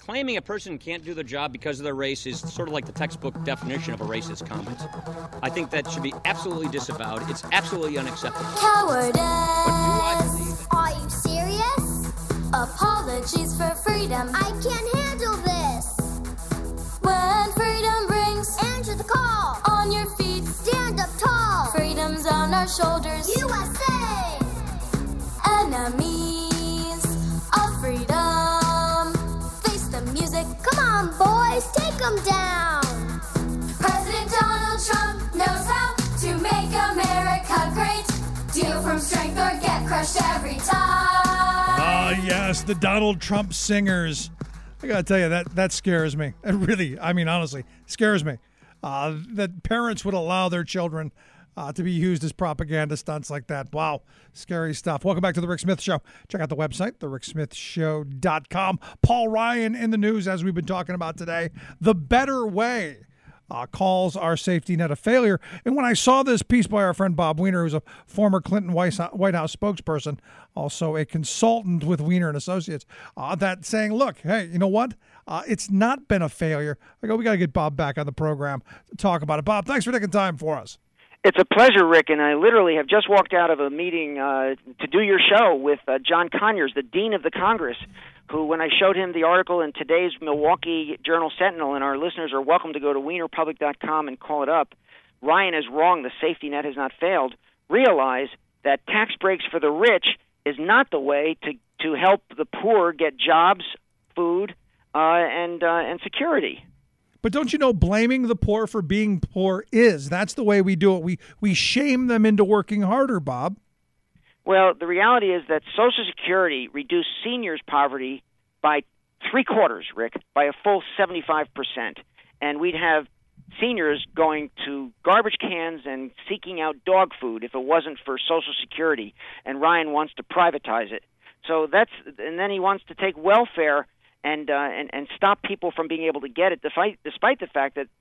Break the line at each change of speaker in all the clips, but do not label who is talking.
claiming a person can't do their job because of their race is sort of like the textbook definition of a racist comment. I think that should be absolutely disavowed. It's absolutely unacceptable.
Cowardice.
But do I believe...
Are you serious? Apologies for freedom. I can't handle this. When freedom brings, answer the call. On your feet, stand up tall. Freedom's on our shoulders. USA! Enemies of freedom. Face the music. Come on, boys, take them down. President Donald Trump knows how to make America great. Deal from strength or get crushed every time.
Ah, yes, the Donald Trump singers. I gotta tell you, that scares me. It really, I mean, honestly, scares me. That parents would allow their children to be used as propaganda stunts like that. Wow, scary stuff. Welcome back to The Rick Smith Show. Check out the website, thericksmithshow.com. Paul Ryan in the news, as we've been talking about today. The Better Way calls our safety net a failure. And when I saw this piece by our friend Bob Weiner, who's a former Clinton White House spokesperson, also a consultant with Weiner and Associates, that saying, look, hey, you know what? It's not been a failure. I go, we got to get Bob back on the program to talk about it. Bob, thanks for taking time for us.
It's a pleasure, Rick, and I literally have just walked out of a meeting to do your show with John Conyers, the Dean of the Congress, who, when I showed him the article in today's Milwaukee Journal-Sentinel, and our listeners are welcome to go to wienerpublic.com and call it up, Ryan is wrong, the safety net has not failed, realize that tax breaks for the rich is not the way to help the poor get jobs, food, and security.
But don't you know, blaming the poor for being poor that's the way we do it. We shame them into working harder, Bob.
Well, the reality is that Social Security reduced seniors' poverty by 3/4, Rick, by a full 75%. And we'd have seniors going to garbage cans and seeking out dog food if it wasn't for Social Security. And Ryan wants to privatize it. So and then he wants to take welfare and stop people from being able to get it, despite the fact that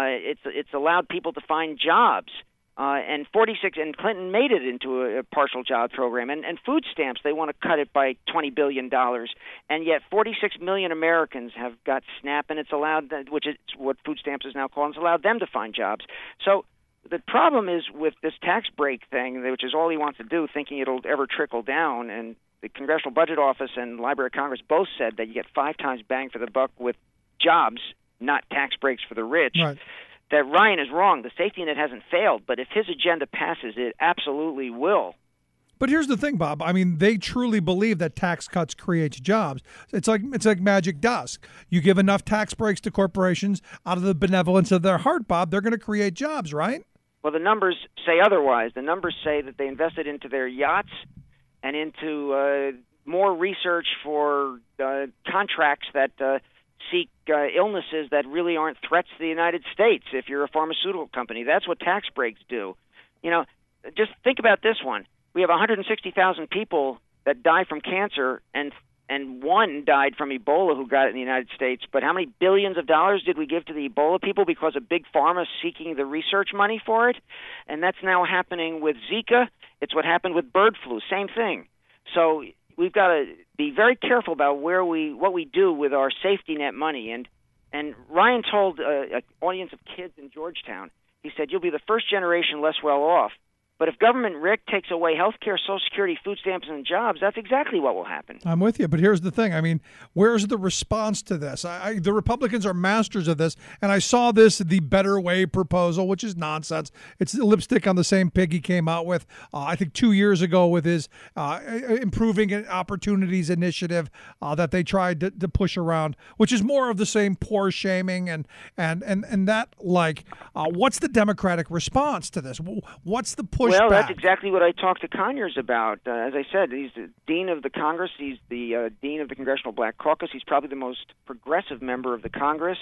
it's allowed people to find jobs. And Clinton made it into a partial job program. And food stamps, they want to cut it by $20 billion. And yet 46 million Americans have got SNAP, and it's allowed, which is what food stamps is now called, it's allowed them to find jobs. So the problem is with this tax break thing, which is all he wants to do, thinking it'll ever trickle down. And the Congressional Budget Office and Library of Congress both said that you get 5 times bang for the buck with jobs, not tax breaks for the rich.
Right.
That Ryan is wrong. The safety net hasn't failed, but if his agenda passes, it absolutely will.
But here's the thing, Bob. I mean, they truly believe that tax cuts creates jobs. It's like magic dust. You give enough tax breaks to corporations out of the benevolence of their heart, Bob, they're going to create jobs, right?
Well, the numbers say otherwise. The numbers say that they invested into their yachts and into more research for contracts that seek illnesses that really aren't threats to the United States. If you're a pharmaceutical company, that's what tax breaks do. You know, just think about this one. We have 160,000 people that die from cancer, and one died from Ebola who got it in the United States. But how many billions of dollars did we give to the Ebola people because of Big Pharma seeking the research money for it? And that's now happening with Zika. It's what happened with bird flu. Same thing. So we've got to be very careful about what we do with our safety net money. And Ryan told an audience of kids in Georgetown, he said, you'll be the first generation less well off. But if government, Rick, takes away health care, Social Security, food stamps, and jobs, that's exactly what will happen.
I'm with you, but here's the thing. I mean, where's the response to this? The Republicans are masters of this, and I saw the Better Way proposal, which is nonsense. It's lipstick on the same pig he came out with, I think, 2 years ago with his Improving Opportunities initiative that they tried to push around, which is more of the same poor shaming and that, like, what's the Democratic response to this? What's the push?
Well, that's exactly what I talked to Conyers about. As I said, he's the Dean of the Congress. He's the Dean of the Congressional Black Caucus. He's probably the most progressive member of the Congress.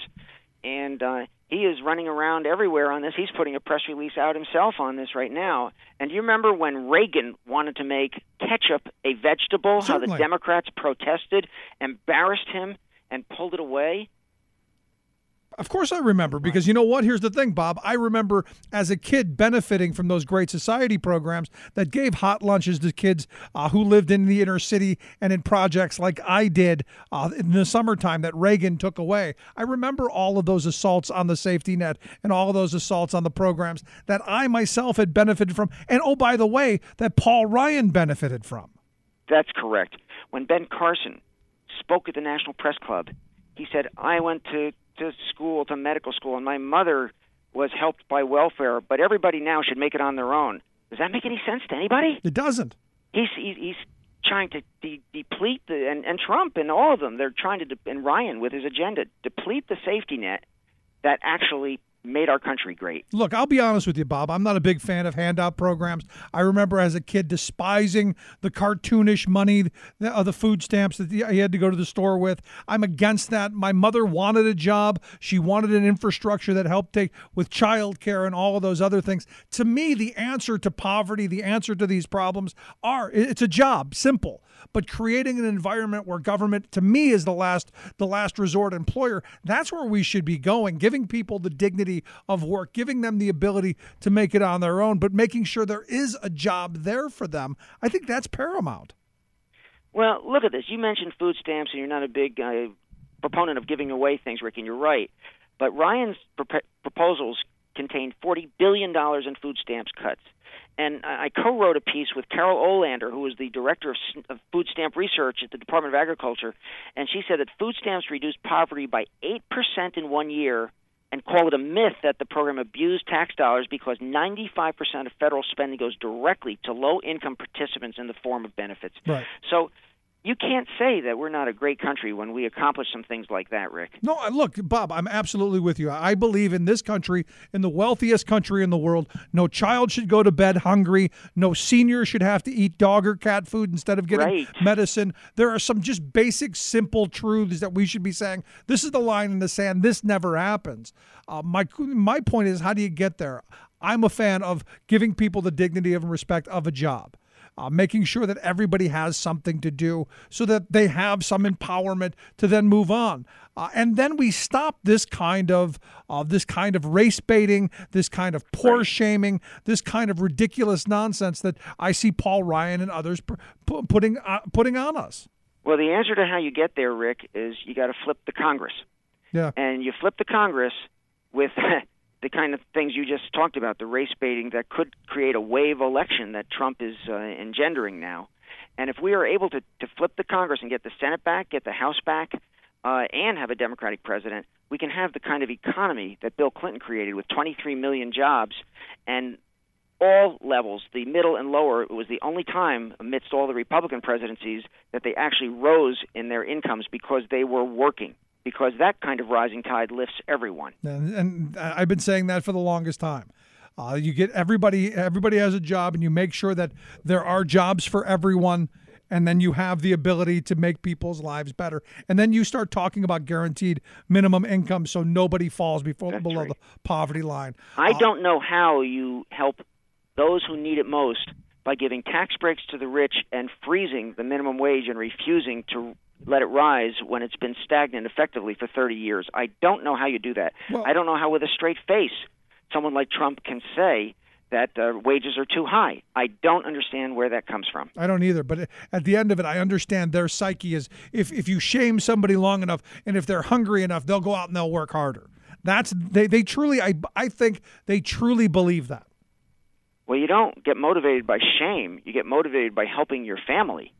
And he is running around everywhere on this. He's putting a press release out himself on this right now. And do you remember when Reagan wanted to make ketchup a vegetable,
Certainly.
how the Democrats protested, embarrassed him, and pulled it away?
Of course I remember, because you know what? Here's the thing, Bob. I remember as a kid benefiting from those Great Society programs that gave hot lunches to kids who lived in the inner city and in projects like I did in the summertime that Reagan took away. I remember all of those assaults on the safety net and all of those assaults on the programs that I myself had benefited from. And oh, by the way, that Paul Ryan benefited from.
That's correct. When Ben Carson spoke at the National Press Club, he said, I went to school, to medical school, and my mother was helped by welfare, but everybody now should make it on their own. Does that make any sense to anybody?
It doesn't.
He's trying to deplete and Trump and all of them, they're trying to, and Ryan with his agenda, deplete the safety net that actually made our country great.
Look, I'll be honest with you, Bob. I'm not a big fan of handout programs. I remember as a kid despising the cartoonish money of the food stamps that he had to go to the store with. I'm against that. My mother wanted a job. She wanted an infrastructure that helped take with child care and all of those other things. To me, the answer to poverty, the answer to these problems it's a job, simple. But creating an environment where government, to me, is the last resort employer, that's where we should be going, giving people the dignity of work, giving them the ability to make it on their own, but making sure there is a job there for them. I think that's paramount.
Well, look at this. You mentioned food stamps, and you're not a big proponent of giving away things, Rick, and you're right. But Ryan's proposals contained $40 billion in food stamps cuts. And I co-wrote a piece with Carol Olander, who was the director of food stamp research at the Department of Agriculture, and she said that food stamps reduced poverty by 8% in 1 year, and call it a myth that the program abused tax dollars because 95% of federal spending goes directly to low-income participants in the form of benefits.
Right.
So you can't say that we're not a great country when we accomplish some things like that, Rick.
No, look, Bob, I'm absolutely with you. I believe in this country, in the wealthiest country in the world, no child should go to bed hungry. No senior should have to eat dog or cat food instead of getting medicine. There are some just basic, simple truths that we should be saying, this is the line in the sand. This never happens. My point is, how do you get there? I'm a fan of giving people the dignity and respect of a job. Making sure that everybody has something to do so that they have some empowerment to then move on. And then we stop this kind of race baiting, this kind of poor shaming, this kind of ridiculous nonsense that I see Paul Ryan and others putting on us.
Well, the answer to how you get there, Rick, is you got to flip the Congress.
Yeah.
And you flip the Congress with the kind of things you just talked about, the race baiting that could create a wave election that Trump is engendering now. And if we are able to flip the Congress and get the Senate back, get the House back, and have a Democratic president, we can have the kind of economy that Bill Clinton created with 23 million jobs and all levels, the middle and lower. It was the only time amidst all the Republican presidencies that they actually rose in their incomes because they were working. Because that kind of rising tide lifts everyone.
And I've been saying that for the longest time. You get everybody has a job, and you make sure that there are jobs for everyone, and then you have the ability to make people's lives better. And then you start talking about guaranteed minimum income so nobody falls below the poverty line.
I don't know how you help those who need it most by giving tax breaks to the rich and freezing the minimum wage and refusing to let it rise when it's been stagnant effectively for 30 years. I don't know how you do that. Well, I don't know how with a straight face someone like Trump can say that wages are too high. I don't understand where that comes from.
I don't either, but at the end of it, I understand their psyche is if you shame somebody long enough and if they're hungry enough, they'll go out and they'll work harder. They truly, I think they truly believe that.
Well, you don't get motivated by shame. You get motivated by helping your family.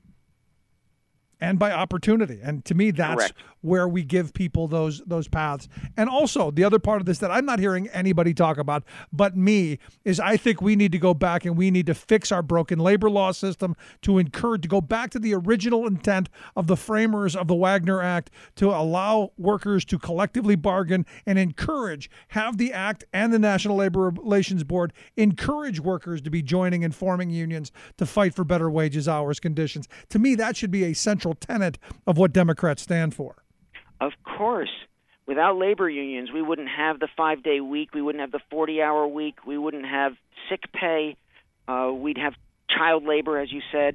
And by opportunity. And to me, that's
Correct.
Where we give people those paths. And also, the other part of this that I'm not hearing anybody talk about but me is I think we need to go back and we need to fix our broken labor law system to go back to the original intent of the framers of the Wagner Act to allow workers to collectively bargain and have the Act and the National Labor Relations Board encourage workers to be joining and forming unions to fight for better wages, hours, conditions. To me, that should be a central tenet of what Democrats stand for.
Of course. Without labor unions, we wouldn't have the 5-day week. We wouldn't have the 40-hour week. We wouldn't have sick pay. We'd have child labor, as you said.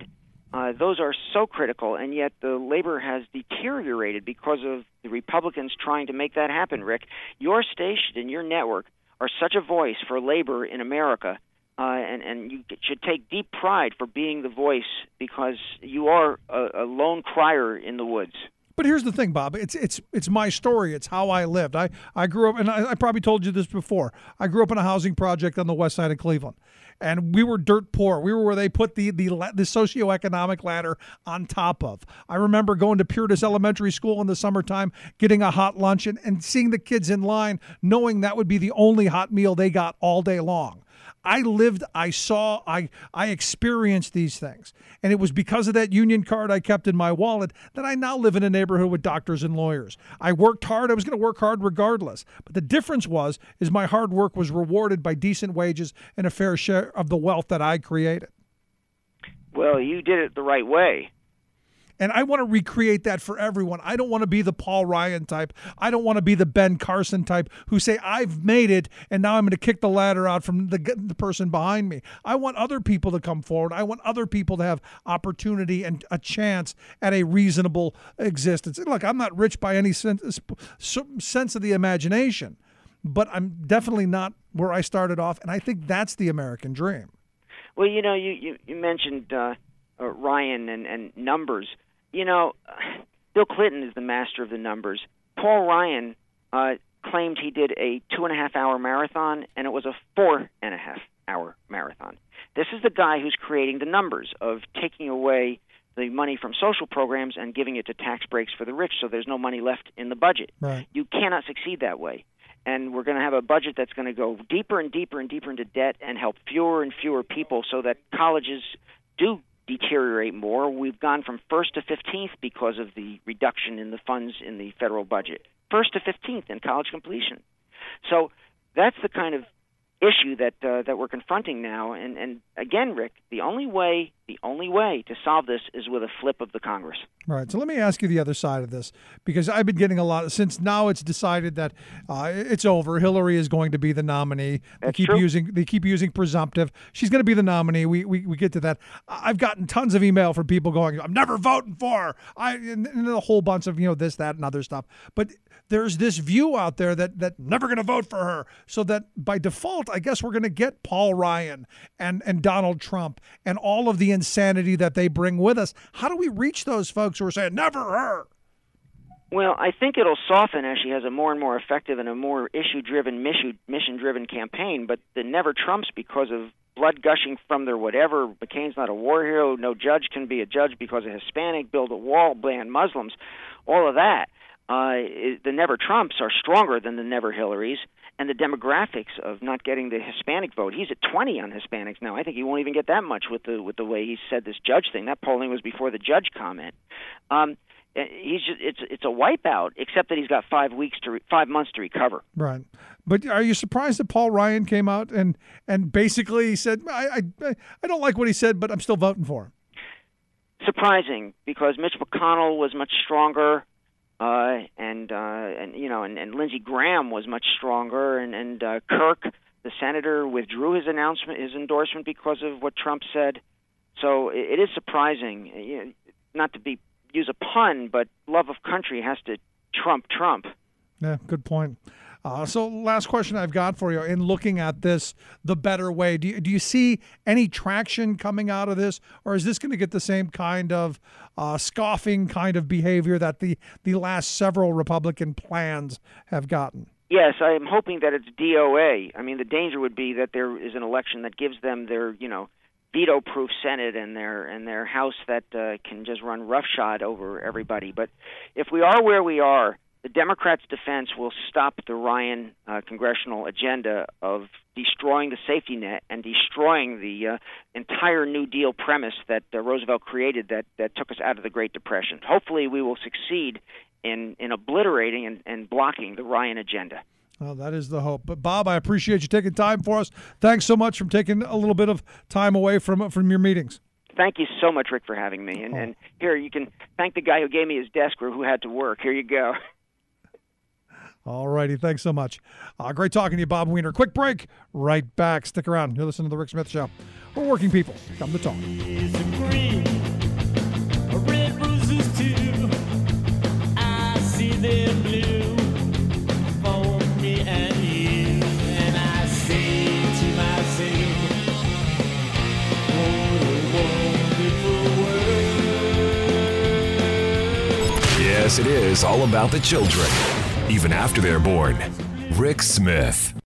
those are so critical, and yet the labor has deteriorated because of the Republicans trying to make that happen, Rick. Your station and your network are such a voice for labor in America, and you should take deep pride for being the voice, because you are a lone crier in the woods.
But here's the thing, Bob. It's my story. It's how I lived. I grew up, and I probably told you this before. I grew up in a housing project on the west side of Cleveland, and we were dirt poor. We were where they put the socioeconomic ladder on top of. I remember going to Purtis Elementary School in the summertime, getting a hot lunch, and seeing the kids in line, knowing that would be the only hot meal they got all day long. I lived, I saw, I experienced these things. And it was because of that union card I kept in my wallet that I now live in a neighborhood with doctors and lawyers. I worked hard. I was going to work hard regardless. But the difference is my hard work was rewarded by decent wages and a fair share of the wealth that I created.
Well, you did it the right way.
And I want to recreate that for everyone. I don't want to be the Paul Ryan type. I don't want to be the Ben Carson type who say, I've made it, and now I'm going to kick the ladder out from the person behind me. I want other people to come forward. I want other people to have opportunity and a chance at a reasonable existence. Look, I'm not rich by any sense of the imagination, but I'm definitely not where I started off, and I think that's the American dream.
Well, you mentioned Ryan and numbers. Bill Clinton is the master of the numbers. Paul Ryan claimed he did a 2.5-hour marathon, and it was a 4.5-hour marathon. This is the guy who's creating the numbers of taking away the money from social programs and giving it to tax breaks for the rich, so there's no money left in the budget.
Right.
You cannot succeed that way. And we're going to have a budget that's going to go deeper and deeper and deeper into debt and help fewer and fewer people, so that colleges do deteriorate more. We've gone from 1st to 15th because of the reduction in the funds in the federal budget. 1st to 15th in college completion. So that's the kind of issue that we're confronting now. And again, Rick, the only way to solve this is with a flip of the Congress.
Right. So let me ask you the other side of this, because I've been getting a lot since now it's decided that it's over. Hillary is going to be the nominee. They keep using presumptive. She's going to be the nominee. We get to that. I've gotten tons of email from people going, I'm never voting for her. And a whole bunch of this, that, and other stuff. But there's this view out there that never going to vote for her. So that by default, I guess we're going to get Paul Ryan and Donald Trump and all of the insanity that they bring with us. How do we reach those folks who are saying, never her?
Well, I think it'll soften as she has a more and more effective and a more issue-driven, mission-driven campaign. But the never Trumps, because of blood gushing from their whatever, McCain's not a war hero, no judge can be a judge because of Hispanic, build a wall, ban Muslims, all of that. The never Trumps are stronger than the never Hillarys, and the demographics of not getting the Hispanic vote. He's at 20 on Hispanics now. I think he won't even get that much with the way he said this judge thing. That polling was before the judge comment. It's a wipeout, except that he's got 5 months to recover.
Right. But are you surprised that Paul Ryan came out and basically said, I don't like what he said, but I'm still voting for him?
Surprising, because Mitch McConnell was much stronger. And Lindsey Graham was much stronger, and Kirk, the senator, withdrew his endorsement because of what Trump said. So it is surprising, not to use a pun, but love of country has to trump Trump.
Yeah, good point. So last question I've got for you, in looking at this the better way, do you see any traction coming out of this, or is this going to get the same kind of scoffing kind of behavior that the last several Republican plans have gotten?
Yes, I'm hoping that it's DOA. I mean, the danger would be that there is an election that gives them their, veto-proof Senate and their House that can just run roughshod over everybody. But if we are where we are, the Democrats' defense will stop the Ryan congressional agenda of destroying the safety net and destroying the entire New Deal premise that Roosevelt created that took us out of the Great Depression. Hopefully we will succeed in obliterating and blocking the Ryan agenda.
Well, that is the hope. But, Bob, I appreciate you taking time for us. Thanks so much for taking a little bit of time away from your meetings.
Thank you so much, Rick, for having me. And here, you can thank the guy who gave me his desk or who had to work. Here you go.
All righty. Thanks so much. Great talking to you, Bob Weiner. Quick break. Right back. Stick around. You're listening to The Rick Smith Show. We're working people. Come to talk.
red roses too. I see them blue for me and you. And I say to myself, what a wonderful world.
Yes, it is all about the children, even after they're born. Rick Smith.